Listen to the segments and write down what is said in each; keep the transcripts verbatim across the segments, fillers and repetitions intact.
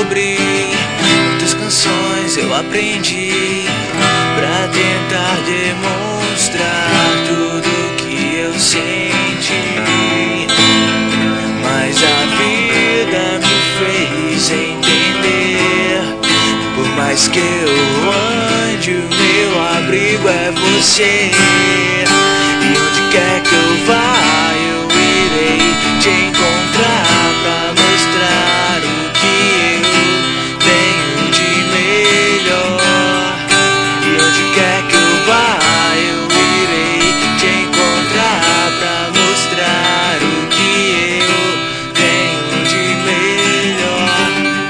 descobri, muitas canções eu aprendi pra tentar demonstrar tudo que eu senti. Mas a vida me fez entender, por mais que eu ande, o meu abrigo é você. E onde quer que eu vá, eu irei te encontrar pra mostrar o que eu tenho de melhor. E onde quer que eu vá, eu irei te encontrar pra mostrar o que eu tenho de melhor.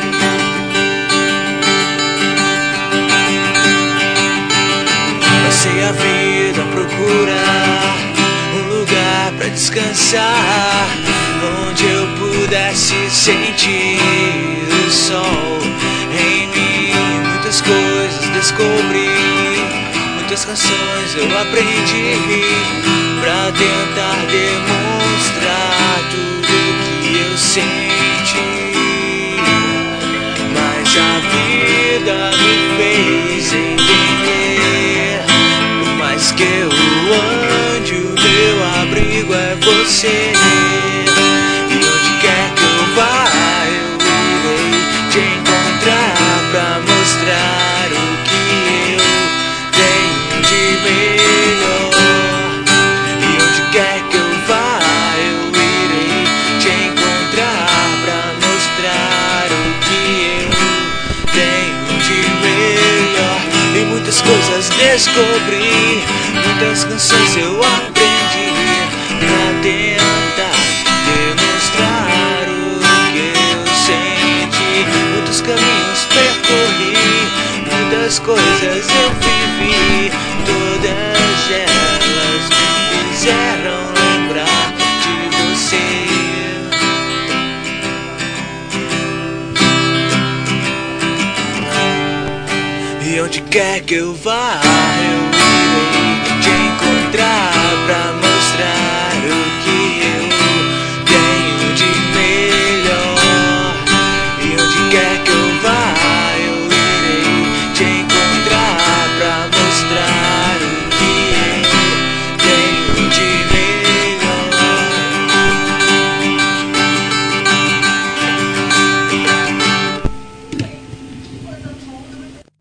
Passei a vida a procurar um lugar pra descansar, onde eu pudesse sentir o sol em mim. Muitas coisas descobri, muitas canções eu aprendi pra tentar demonstrar tudo que eu senti. Mas a vida me fez entender, por mais que eu ande, o meu abrigo é você. E onde quer que eu vá, eu irei te encontrar pra mostrar o que eu tenho de melhor. E onde quer que eu vá, eu irei te encontrar pra mostrar o que eu tenho de melhor. E muitas coisas descobri, muitas canções eu aprendi pra tentar demonstrar o que eu senti. Muitos caminhos percorri, muitas coisas eu vivi, todas elas me fizeram lembrar de você. E onde quer que eu vá,